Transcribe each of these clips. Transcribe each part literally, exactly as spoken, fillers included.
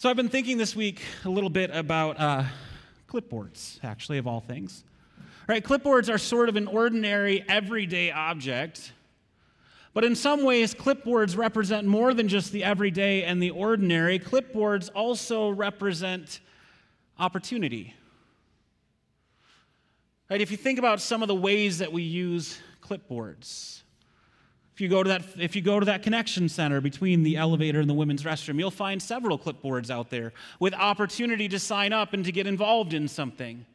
So I've been thinking this week a little bit about uh, clipboards, actually, of all things. Right? Clipboards are sort of an ordinary, everyday object, but in some ways, clipboards represent more than just the everyday and the ordinary. Clipboards also represent opportunity. Right? If you think about some of the ways that we use clipboards, if you go to that, if you go to that connection center between the elevator and the women's restroom, you'll find several clipboards out there with opportunity to sign up and to get involved in something.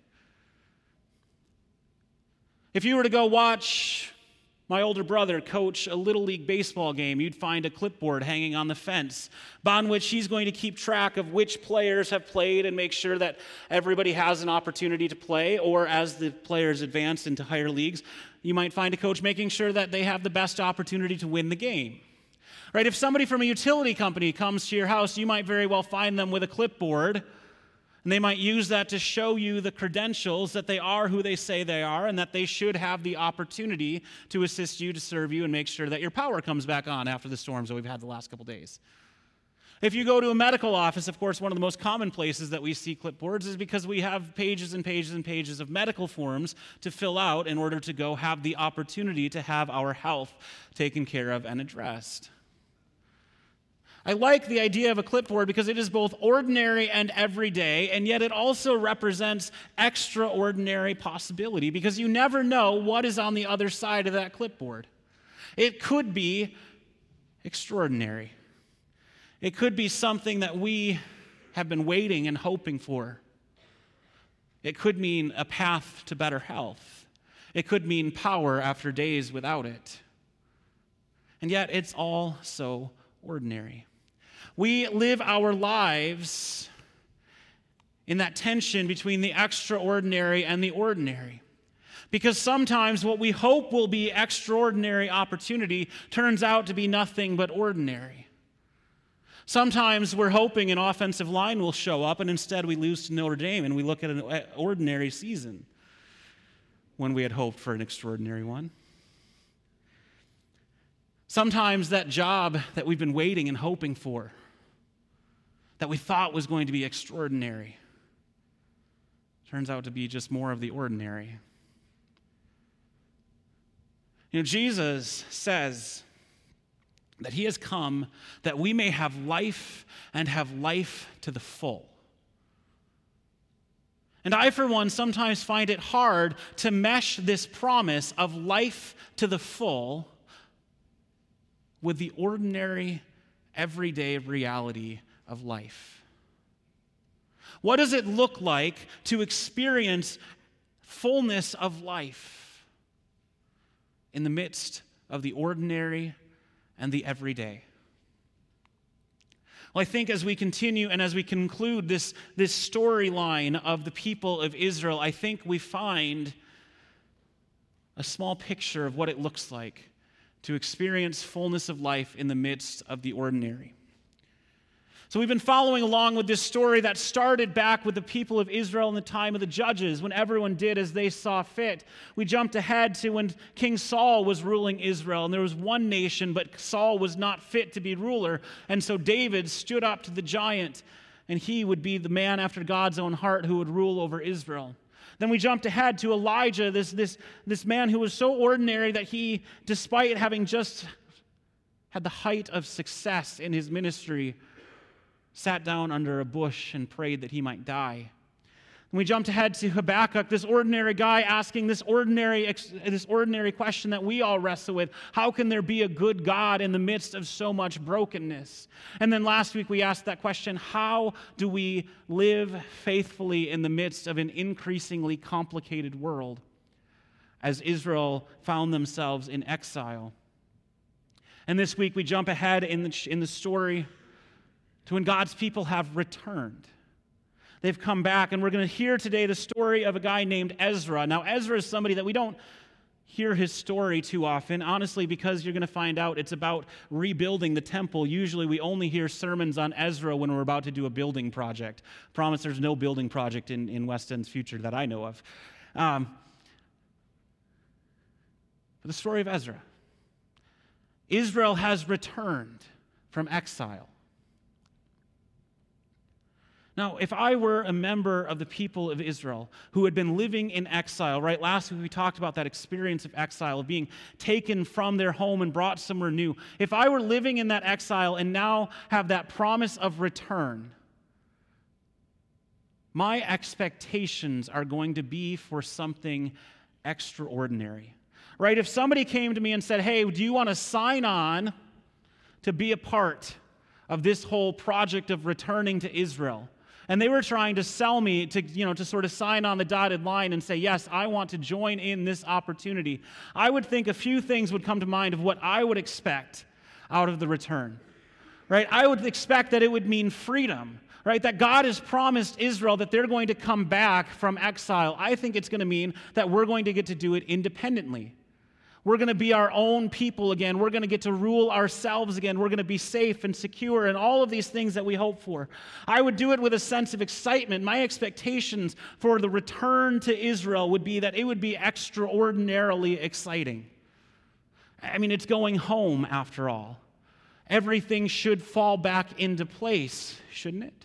If you were to go watch my older brother coach a Little League baseball game, you'd find a clipboard hanging on the fence on which he's going to keep track of which players have played and make sure that everybody has an opportunity to play, or as the players advance into higher leagues, you might find a coach making sure that they have the best opportunity to win the game. Right? If somebody from a utility company comes to your house, you might very well find them with a clipboard, and they might use that to show you the credentials that they are who they say they are, and that they should have the opportunity to assist you, to serve you, and make sure that your power comes back on after the storms that we've had the last couple days. If you go to a medical office, of course, one of the most common places that we see clipboards is because we have pages and pages and pages of medical forms to fill out in order to go have the opportunity to have our health taken care of and addressed. I like the idea of a clipboard because it is both ordinary and everyday, and yet it also represents extraordinary possibility because you never know what is on the other side of that clipboard. It could be extraordinary. It could be something that we have been waiting and hoping for. It could mean a path to better health. It could mean power after days without it. And yet it's all so ordinary. We live our lives in that tension between the extraordinary and the ordinary. Because sometimes what we hope will be extraordinary opportunity turns out to be nothing but ordinary. Sometimes we're hoping an offensive line will show up, and instead we lose to Notre Dame, and we look at an ordinary season when we had hoped for an extraordinary one. Sometimes that job that we've been waiting and hoping for, that we thought was going to be extraordinary, turns out to be just more of the ordinary. You know, Jesus says that he has come that we may have life and have life to the full. And I, for one, sometimes find it hard to mesh this promise of life to the full with the ordinary, everyday reality of life. What does it look like to experience fullness of life in the midst of the ordinary and the everyday? Well, I think as we continue and as we conclude this, this storyline of the people of Israel, I think we find a small picture of what it looks like to experience fullness of life in the midst of the ordinary. So we've been following along with this story that started back with the people of Israel in the time of the judges, when everyone did as they saw fit. We jumped ahead to when King Saul was ruling Israel, and there was one nation, but Saul was not fit to be ruler. And so David stood up to the giant, and he would be the man after God's own heart who would rule over Israel. Then we jumped ahead to Elijah, this, this, this man who was so ordinary that he, despite having just had the height of success in his ministry, sat down under a bush and prayed that he might die. And we jumped ahead to Habakkuk, this ordinary guy asking this ordinary, this ordinary question that we all wrestle with. How can there be a good God in the midst of so much brokenness? And then last week we asked that question, how do we live faithfully in the midst of an increasingly complicated world as Israel found themselves in exile? And this week we jump ahead in the, in the story to when God's people have returned. They've come back, and we're going to hear today the story of a guy named Ezra. Now, Ezra is somebody that we don't hear his story too often, honestly, because you're going to find out it's about rebuilding the temple. Usually we only hear sermons on Ezra when we're about to do a building project. Promise there's no building project in, in West End's future that I know of. Um, but the story of Ezra. Israel has returned from exile. Now, if I were a member of the people of Israel who had been living in exile, right? Last week we talked about that experience of exile, of being taken from their home and brought somewhere new. If I were living in that exile and now have that promise of return, my expectations are going to be for something extraordinary, right? If somebody came to me and said, hey, do you want to sign on to be a part of this whole project of returning to Israel? And they were trying to sell me to, you know, to sort of sign on the dotted line and say, yes, I want to join in this opportunity. I would think a few things would come to mind of what I would expect out of the return, right? I would expect that it would mean freedom, right? That God has promised Israel that they're going to come back from exile. I think it's going to mean that we're going to get to do it independently. We're going to be our own people again. We're going to get to rule ourselves again. We're going to be safe and secure and all of these things that we hope for. I would do it with a sense of excitement. My expectations for the return to Israel would be that it would be extraordinarily exciting. I mean, it's going home after all. Everything should fall back into place, shouldn't it?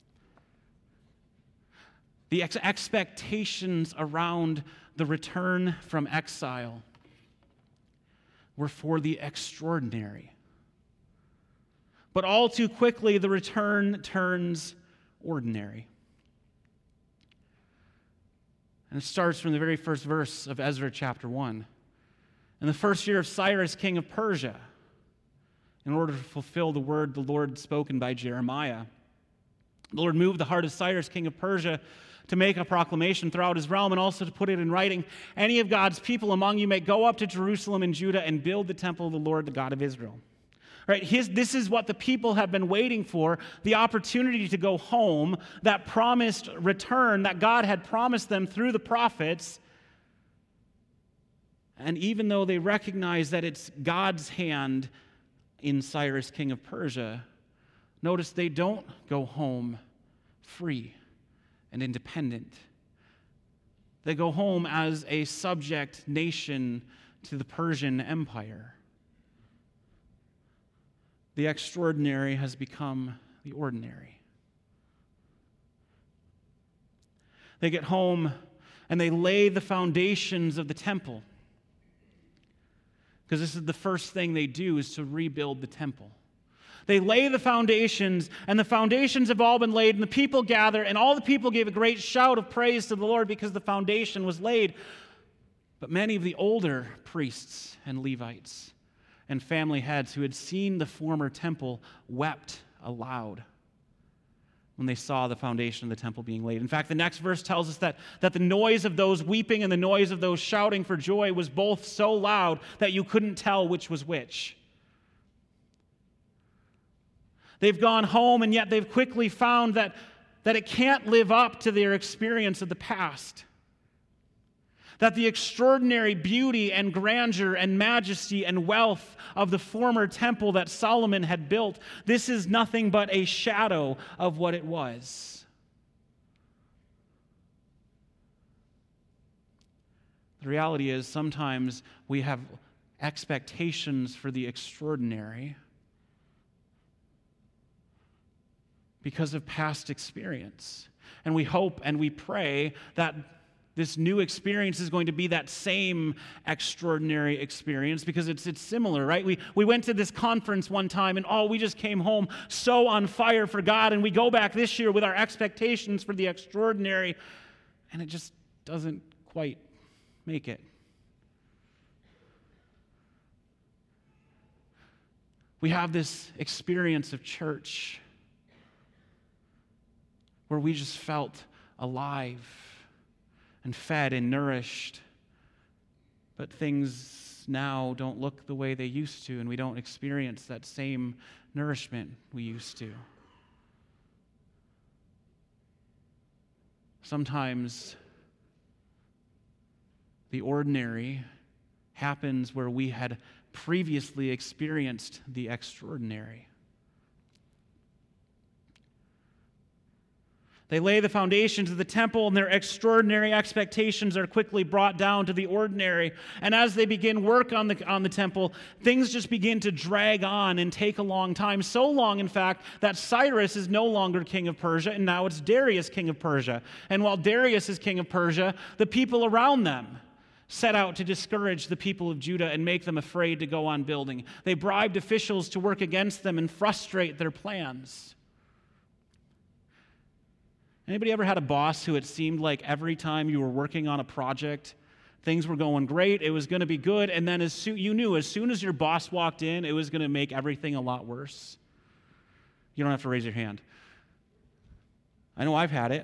The ex- expectations around the return from exile were for the extraordinary. But all too quickly, the return turns ordinary. And it starts from the very first verse of Ezra chapter one. In the first year of Cyrus, king of Persia, in order to fulfill the word the Lord spoken by Jeremiah, the Lord moved the heart of Cyrus, king of Persia, to make a proclamation throughout his realm and also to put it in writing. Any of God's people among you may go up to Jerusalem and Judah and build the temple of the Lord, the God of Israel. Right? His, this is what the people have been waiting for, the opportunity to go home, that promised return that God had promised them through the prophets. And even though they recognize that it's God's hand in Cyrus, king of Persia, notice they don't go home free and independent. They go home as a subject nation to the Persian Empire. The extraordinary has become the ordinary. They get home and they lay the foundations of the temple. Because this is the first thing they do, is to rebuild the temple. They lay the foundations, and the foundations have all been laid, and the people gather, and all the people gave a great shout of praise to the Lord because the foundation was laid. But many of the older priests and Levites and family heads who had seen the former temple wept aloud when they saw the foundation of the temple being laid. In fact, the next verse tells us that, that the noise of those weeping and the noise of those shouting for joy was both so loud that you couldn't tell which was which. They've gone home, and yet they've quickly found that, that it can't live up to their experience of the past. That the extraordinary beauty and grandeur and majesty and wealth of the former temple that Solomon had built, this is nothing but a shadow of what it was. The reality is sometimes we have expectations for the extraordinary because of past experience. And we hope and we pray that this new experience is going to be that same extraordinary experience because it's it's similar, right? We we went to this conference one time and oh, we just came home so on fire for God, and we go back this year with our expectations for the extraordinary, and it just doesn't quite make it. We have this experience of church where we just felt alive and fed and nourished, but things now don't look the way they used to, and we don't experience that same nourishment we used to. Sometimes the ordinary happens where we had previously experienced the extraordinary. They lay the foundations of the temple, and their extraordinary expectations are quickly brought down to the ordinary. And as they begin work on the, on the temple, things just begin to drag on and take a long time. So long, in fact, that Cyrus is no longer king of Persia, and now it's Darius, king of Persia. And while Darius is king of Persia, the people around them set out to discourage the people of Judah and make them afraid to go on building. They bribed officials to work against them and frustrate their plans. Anybody ever had a boss who it seemed like every time you were working on a project, things were going great, it was going to be good, and then as soon, you knew as soon as your boss walked in, it was going to make everything a lot worse? You don't have to raise your hand. I know I've had it.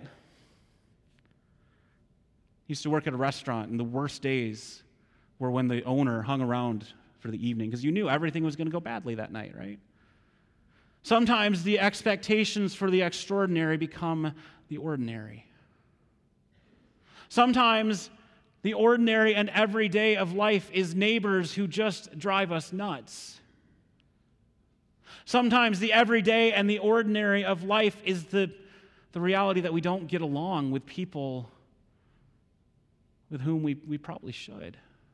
Used to work at a restaurant, and the worst days were when the owner hung around for the evening, because you knew everything was going to go badly that night, right? Sometimes the expectations for the extraordinary become the ordinary. Sometimes the ordinary and everyday of life is neighbors who just drive us nuts. Sometimes the everyday and the ordinary of life is the, the reality that we don't get along with people with whom we, we probably should.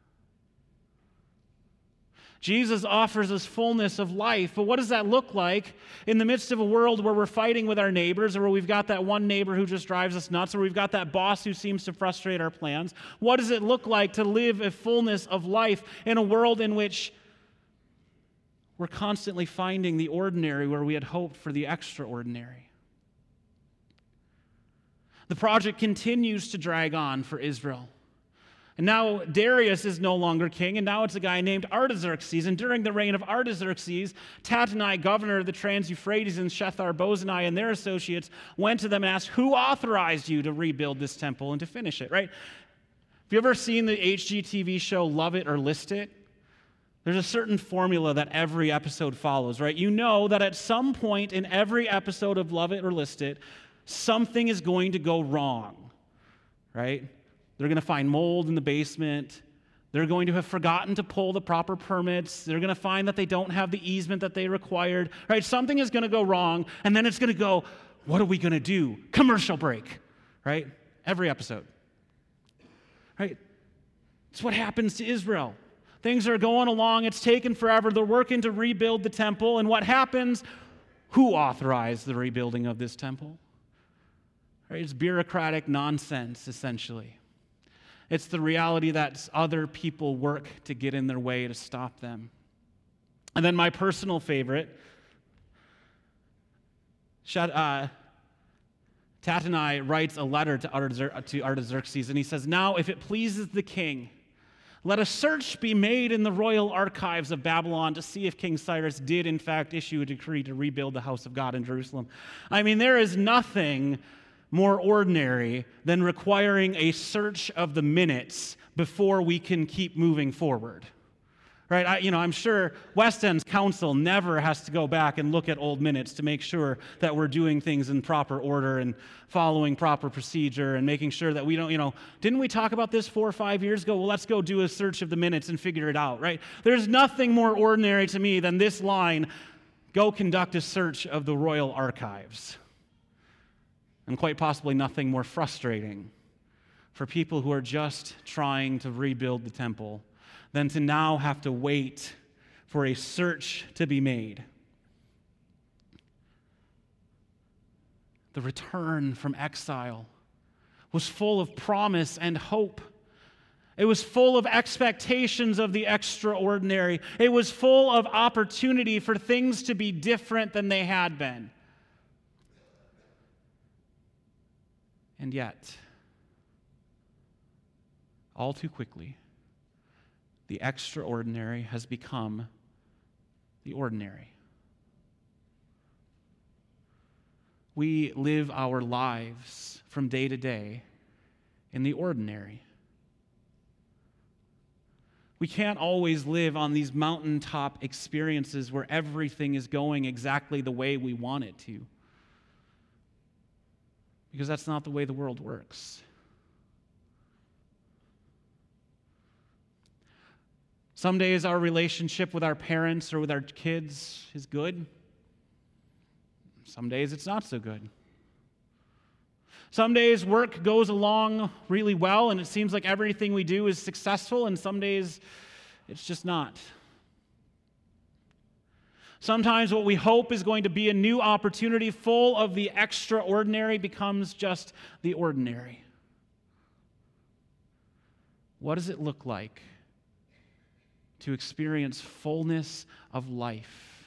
Jesus offers us fullness of life, but what does that look like in the midst of a world where we're fighting with our neighbors, or where we've got that one neighbor who just drives us nuts, or we've got that boss who seems to frustrate our plans? What does it look like to live a fullness of life in a world in which we're constantly finding the ordinary where we had hoped for the extraordinary? The project continues to drag on for Israel. And now Darius is no longer king, and now it's a guy named Artaxerxes. And during the reign of Artaxerxes, Tattenai, governor of the Trans-Euphrates, and Shethar-Bozenai and their associates went to them and asked, who authorized you to rebuild this temple and to finish it, right? Have you ever seen the H G T V show Love It or List It? There's a certain formula that every episode follows, right? You know that at some point in every episode of Love It or List It, something is going to go wrong, right? They're going to find mold in the basement. They're going to have forgotten to pull the proper permits. They're going to find that they don't have the easement that they required. Right? Something is going to go wrong, and then it's going to go, what are we going to do? Commercial break. Right? Every episode. Right? It's what happens to Israel. Things are going along. It's taken forever. They're working to rebuild the temple, and what happens? Who authorized the rebuilding of this temple? Right? It's bureaucratic nonsense, essentially. It's the reality that other people work to get in their way to stop them. And then my personal favorite, uh, Tattenai writes a letter to Artaxerxes, and he says, now, if it pleases the king, let a search be made in the royal archives of Babylon to see if King Cyrus did, in fact, issue a decree to rebuild the house of God in Jerusalem. I mean, there is nothing more ordinary than requiring a search of the minutes before we can keep moving forward. Right? I, you know, I'm sure West End's council never has to go back and look at old minutes to make sure that we're doing things in proper order and following proper procedure and making sure that we don't, you know, didn't we talk about this four or five years ago? Well, let's go do a search of the minutes and figure it out, right? There's nothing more ordinary to me than this line, go conduct a search of the royal archives. And quite possibly nothing more frustrating for people who are just trying to rebuild the temple than to now have to wait for a search to be made. The return from exile was full of promise and hope. It was full of expectations of the extraordinary. It was full of opportunity for things to be different than they had been. And yet, all too quickly, the extraordinary has become the ordinary. We live our lives from day to day in the ordinary. We can't always live on these mountaintop experiences where everything is going exactly the way we want it to. Because that's not the way the world works. Some days our relationship with our parents or with our kids is good. Some days it's not so good. Some days work goes along really well and it seems like everything we do is successful, and some days it's just not. Sometimes what we hope is going to be a new opportunity full of the extraordinary becomes just the ordinary. What does it look like to experience fullness of life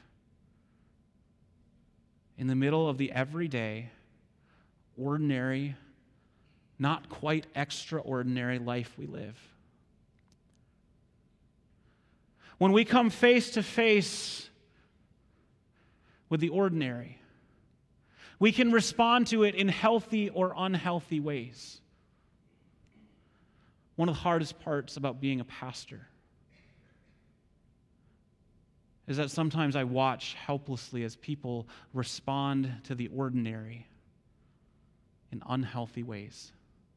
in the middle of the everyday, ordinary, not quite extraordinary life we live? When we come face to face with the ordinary, we can respond to it in healthy or unhealthy ways. One of the hardest parts about being a pastor is that sometimes I watch helplessly as people respond to the ordinary in unhealthy ways.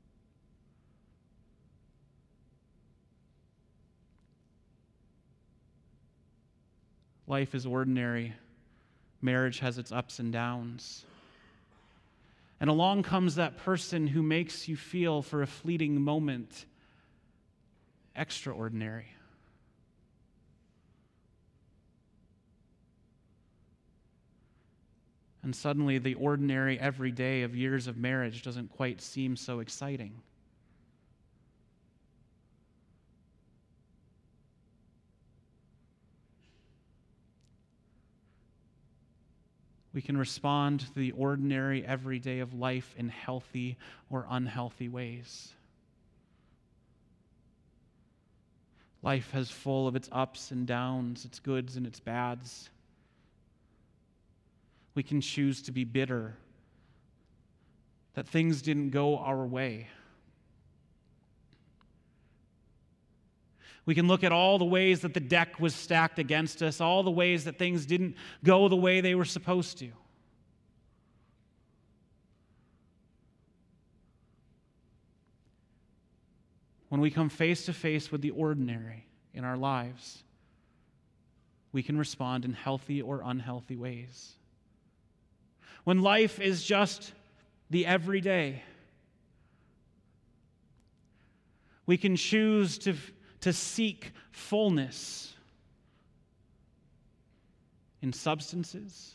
Life is ordinary. Marriage has its ups and downs. And along comes that person who makes you feel for a fleeting moment extraordinary. And suddenly the ordinary everyday of years of marriage doesn't quite seem so exciting. We can respond to the ordinary everyday of life in healthy or unhealthy ways. Life is full of its ups and downs, its goods and its bads. We can choose to be bitter that things didn't go our way. We can look at all the ways that the deck was stacked against us, all the ways that things didn't go the way they were supposed to. When we come face to face with the ordinary in our lives, we can respond in healthy or unhealthy ways. When life is just the everyday, we can choose to, to seek fullness in substances.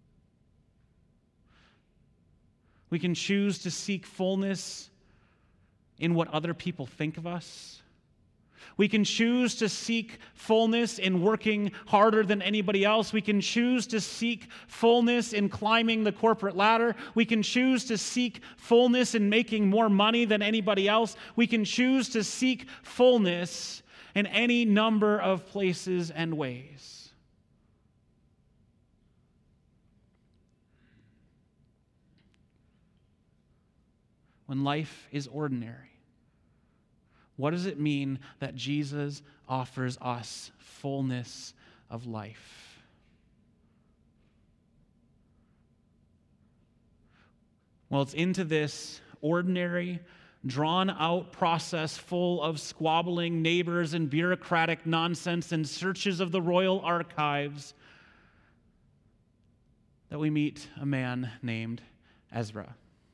We can choose to seek fullness in what other people think of us. We can choose to seek fullness in working harder than anybody else. We can choose to seek fullness in climbing the corporate ladder. We can choose to seek fullness in making more money than anybody else. We can choose to seek fullness in any number of places and ways. When life is ordinary, what does it mean that Jesus offers us fullness of life? Well, it's into this ordinary, drawn-out process full of squabbling neighbors and bureaucratic nonsense and searches of the royal archives that we meet a man named Ezra.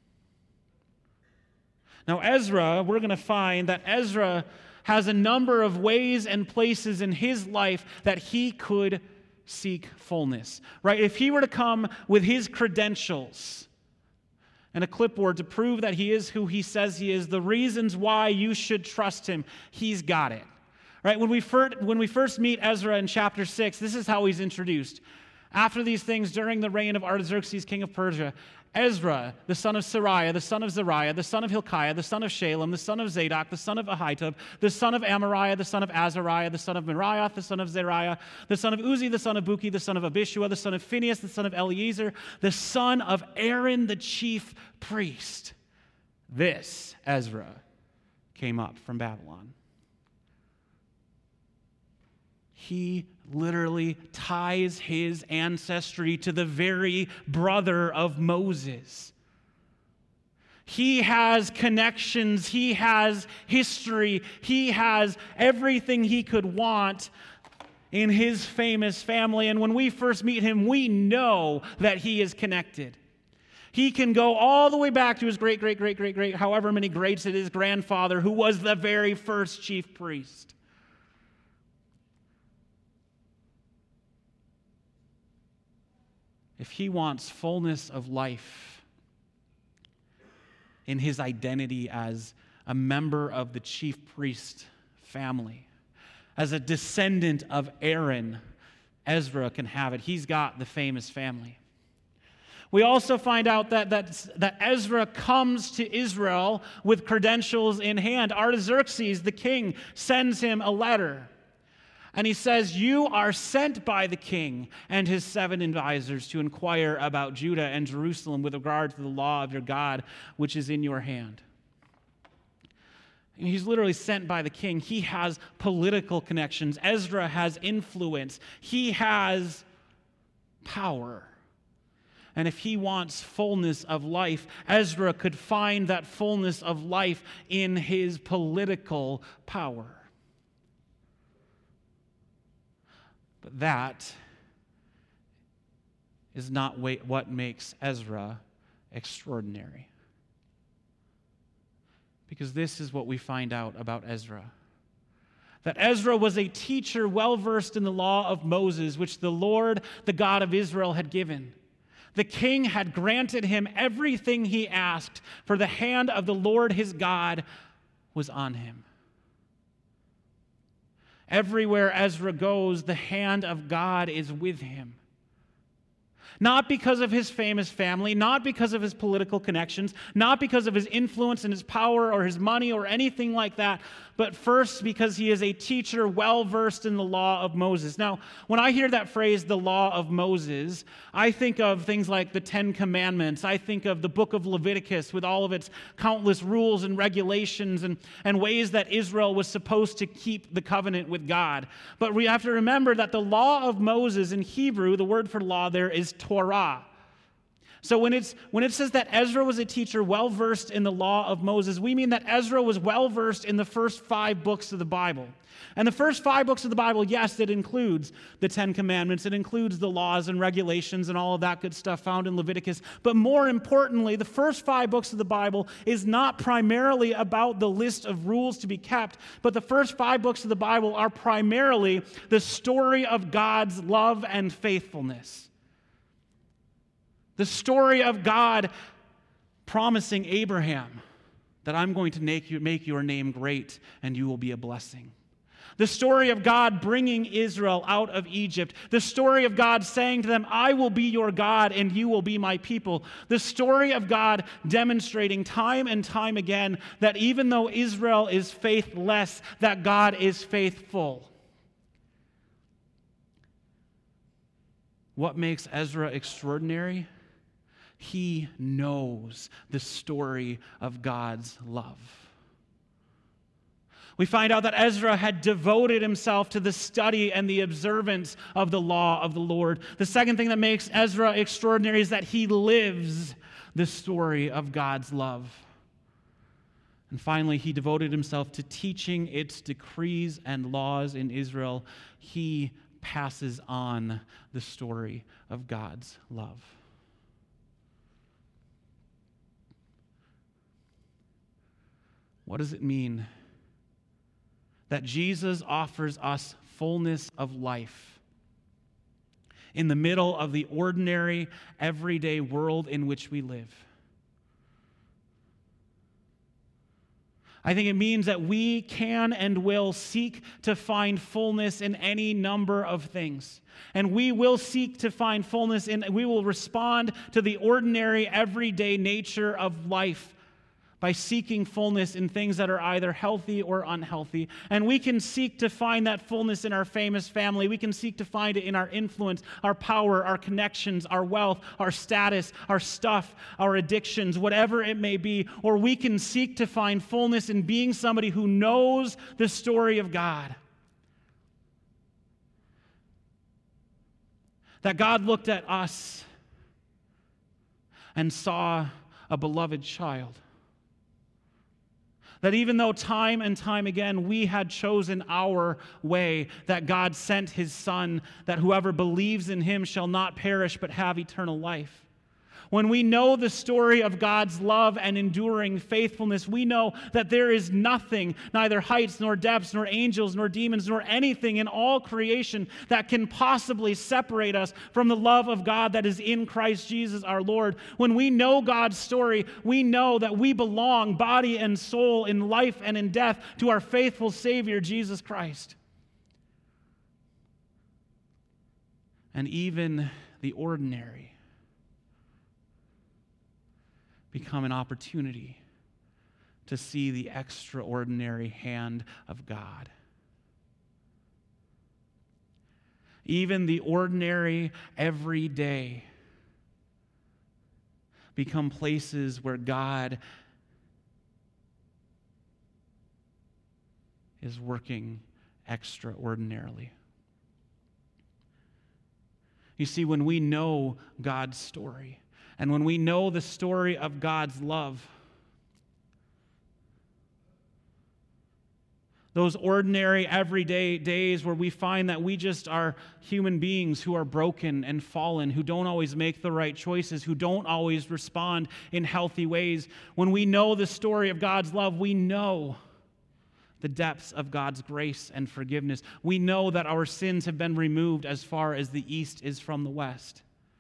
Now, Ezra, we're going to find that Ezra has a number of ways and places in his life that he could seek fullness, right? If he were to come with his credentials and a clipboard to prove that he is who he says he is, the reasons why you should trust him, he's got it, right? When we first, when we first meet Ezra in chapter six, this is how he's introduced. After these things, during the reign of Artaxerxes, king of Persia, Ezra, the son of Sariah, the son of Zariah, the son of Hilkiah, the son of Shalem, the son of Zadok, the son of Ahitub, the son of Amariah, the son of Azariah, the son of Meraioth, the son of Zeriah, the son of Uzi, the son of Buki, the son of Abishua, the son of Phinehas, the son of Eleazar, the son of Aaron, the chief priest. This Ezra came up from Babylon. He literally ties his ancestry to the very brother of Moses. He has connections, he has history, he has everything he could want in his famous family. And when we first meet him, we know that he is connected. He can go all the way back to his great, great, great, great, great, however many greats it is, grandfather, who was the very first chief priest. If he wants fullness of life in his identity as a member of the chief priest family, as a descendant of Aaron, Ezra can have it. He's got the famous family. We also find out that, that, that Ezra comes to Israel with credentials in hand. Artaxerxes, the king, sends him a letter. And he says, you are sent by the king and his seven advisors to inquire about Judah and Jerusalem with regard to the law of your God, which is in your hand. And he's literally sent by the king. He has political connections. Ezra has influence. He has power. And if he wants fullness of life, Ezra could find that fullness of life in his political power. But that is not what makes Ezra extraordinary. Because this is what we find out about Ezra. That Ezra was a teacher well-versed in the law of Moses, which the Lord, the God of Israel, had given. The king had granted him everything he asked, for the hand of the Lord his God was on him. Everywhere Ezra goes, the hand of God is with him. Not because of his famous family, not because of his political connections, not because of his influence and his power or his money or anything like that, but first because he is a teacher well-versed in the law of Moses. Now, when I hear that phrase, the law of Moses, I think of things like the Ten Commandments. I think of the book of Leviticus with all of its countless rules and regulations and, and ways that Israel was supposed to keep the covenant with God. But we have to remember that the law of Moses in Hebrew, the word for law there is Torah. So when it's when it says that Ezra was a teacher well-versed in the law of Moses, we mean that Ezra was well-versed in the first five books of the Bible. And the first five books of the Bible, yes, it includes the Ten Commandments. It includes the laws and regulations and all of that good stuff found in Leviticus. But more importantly, the first five books of the Bible is not primarily about the list of rules to be kept, but the first five books of the Bible are primarily the story of God's love and faithfulness. The story of God promising Abraham that I'm going to make, you, make your name great and you will be a blessing. The story of God bringing Israel out of Egypt. The story of God saying to them, I will be your God and you will be my people. The story of God demonstrating time and time again that even though Israel is faithless, that God is faithful. What makes Ezra extraordinary? He knows the story of God's love. We find out that Ezra had devoted himself to the study and the observance of the law of the Lord. The second thing that makes Ezra extraordinary is that he lives the story of God's love. And finally, he devoted himself to teaching its decrees and laws in Israel. He passes on the story of God's love. What does it mean that Jesus offers us fullness of life in the middle of the ordinary, everyday world in which we live? I think it means that we can and will seek to find fullness in any number of things. And we will seek to find fullness in, we will respond to the ordinary, everyday nature of life by seeking fullness in things that are either healthy or unhealthy. And we can seek to find that fullness in our famous family. We can seek to find it in our influence, our power, our connections, our wealth, our status, our stuff, our addictions, whatever it may be. Or we can seek to find fullness in being somebody who knows the story of God. That God looked at us and saw a beloved child. That even though time and time again we had chosen our way, that God sent his Son, that whoever believes in him shall not perish but have eternal life. When we know the story of God's love and enduring faithfulness, we know that there is nothing, neither heights nor depths nor angels nor demons nor anything in all creation that can possibly separate us from the love of God that is in Christ Jesus our Lord. When we know God's story, we know that we belong, body and soul, in life and in death, to our faithful Savior, Jesus Christ. And even the ordinary become an opportunity to see the extraordinary hand of God. Even the ordinary, everyday become places where God is working extraordinarily. You see, when we know God's story, and when we know the story of God's love, those ordinary, everyday days where we find that we just are human beings who are broken and fallen, who don't always make the right choices, who don't always respond in healthy ways, when we know the story of God's love, we know the depths of God's grace and forgiveness. We know that our sins have been removed as far as the east is from the west.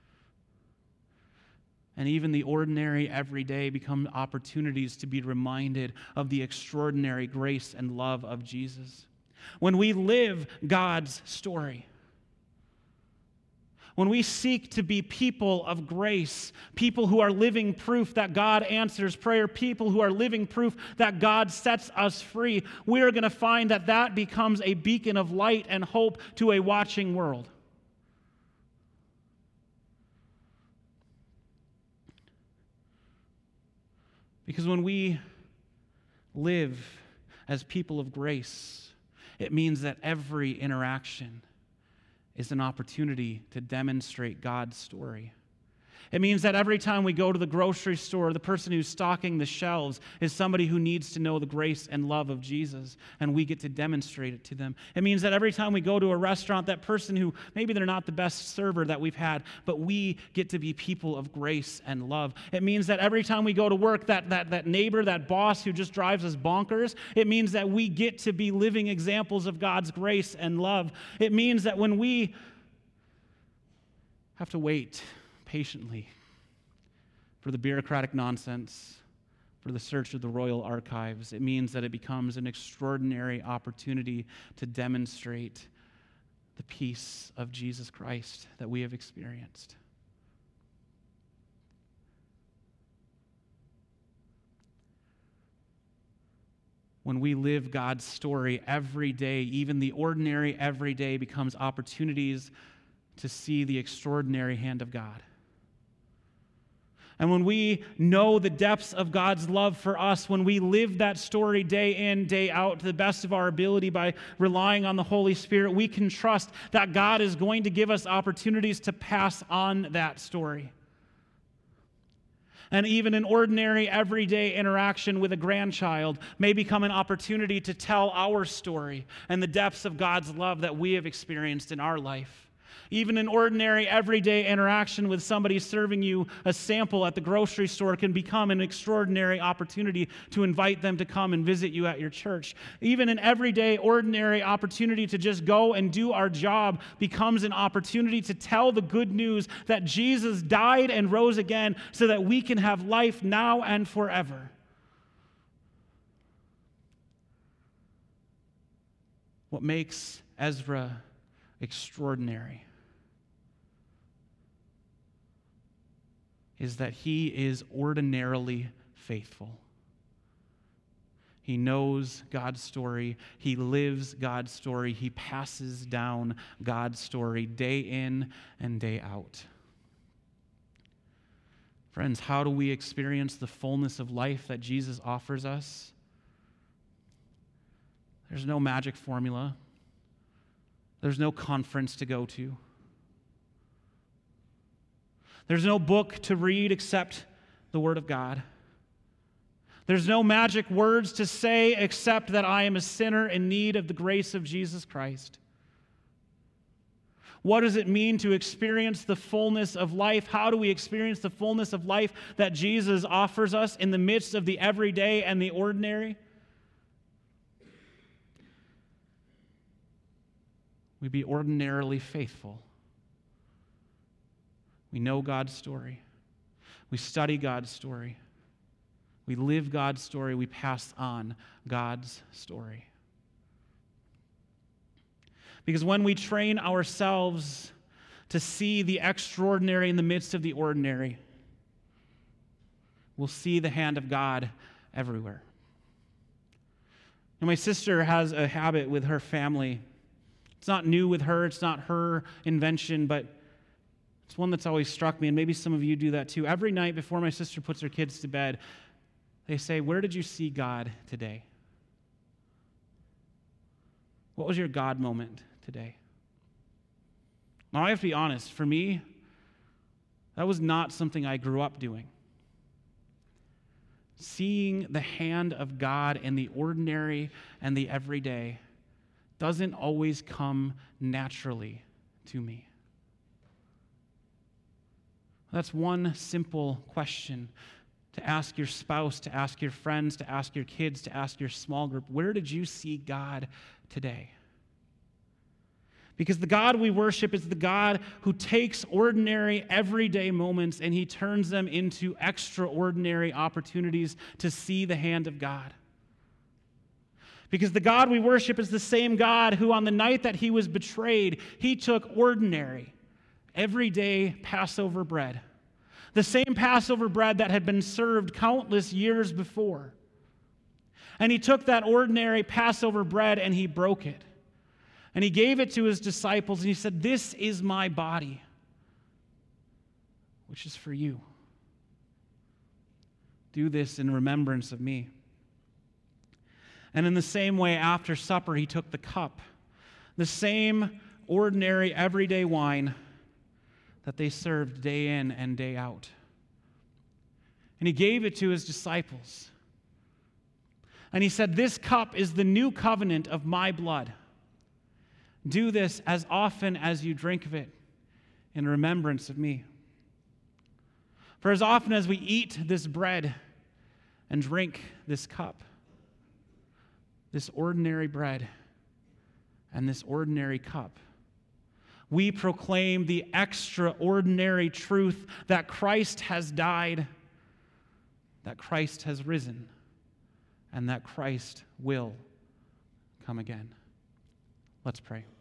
And even the ordinary everyday become opportunities to be reminded of the extraordinary grace and love of Jesus. When we live God's story, when we seek to be people of grace, people who are living proof that God answers prayer, people who are living proof that God sets us free, we are going to find that that becomes a beacon of light and hope to a watching world. Because when we live as people of grace, it means that every interaction is an opportunity to demonstrate God's story. It means that every time we go to the grocery store, the person who's stocking the shelves is somebody who needs to know the grace and love of Jesus, and we get to demonstrate it to them. It means that every time we go to a restaurant, that person who maybe they're not the best server that we've had, but we get to be people of grace and love. It means that every time we go to work, that, that, that neighbor, that boss who just drives us bonkers, it means that we get to be living examples of God's grace and love. It means that when we have to wait patiently for the bureaucratic nonsense, for the search of the royal archives, it means that it becomes an extraordinary opportunity to demonstrate the peace of Jesus Christ that we have experienced. When we live God's story every day, even the ordinary every day becomes opportunities to see the extraordinary hand of God. And when we know the depths of God's love for us, when we live that story day in, day out to the best of our ability by relying on the Holy Spirit, we can trust that God is going to give us opportunities to pass on that story. And even an ordinary, everyday interaction with a grandchild may become an opportunity to tell our story and the depths of God's love that we have experienced in our life. Even an ordinary, everyday interaction with somebody serving you a sample at the grocery store can become an extraordinary opportunity to invite them to come and visit you at your church. Even an everyday, ordinary opportunity to just go and do our job becomes an opportunity to tell the good news that Jesus died and rose again so that we can have life now and forever. What makes Ezra extraordinary is that he is ordinarily faithful. He knows God's story. He lives God's story. He passes down God's story day in and day out. Friends, how do we experience the fullness of life that Jesus offers us? There's no magic formula. There's no conference to go to. There's no book to read except the Word of God. There's no magic words to say except that I am a sinner in need of the grace of Jesus Christ. What does it mean to experience the fullness of life? How do we experience the fullness of life that Jesus offers us in the midst of the everyday and the ordinary? We be ordinarily faithful. We know God's story. We study God's story. We live God's story. We pass on God's story. Because when we train ourselves to see the extraordinary in the midst of the ordinary, we'll see the hand of God everywhere. And my sister has a habit with her family. It's not new with her. It's not her invention, but it's one that's always struck me, and maybe some of you do that too. Every night before my sister puts her kids to bed, they say, "Where did you see God today? What was your God moment today?" Now, I have to be honest. For me, that was not something I grew up doing. Seeing the hand of God in the ordinary and the everyday doesn't always come naturally to me. That's one simple question to ask your spouse, to ask your friends, to ask your kids, to ask your small group. Where did you see God today? Because the God we worship is the God who takes ordinary, everyday moments and he turns them into extraordinary opportunities to see the hand of God. Because the God we worship is the same God who, on the night that he was betrayed, he took ordinary, everyday Passover bread, the same Passover bread that had been served countless years before. And he took that ordinary Passover bread and he broke it. And he gave it to his disciples and he said, "This is my body, which is for you. Do this in remembrance of me." And in the same way, after supper, he took the cup, the same ordinary, everyday wine that they served day in and day out. And he gave it to his disciples. And he said, "This cup is the new covenant of my blood. Do this as often as you drink of it in remembrance of me. For as often as we eat this bread and drink this cup, this ordinary bread and this ordinary cup, we proclaim the extraordinary truth that Christ has died, that Christ has risen, and that Christ will come again." Let's pray.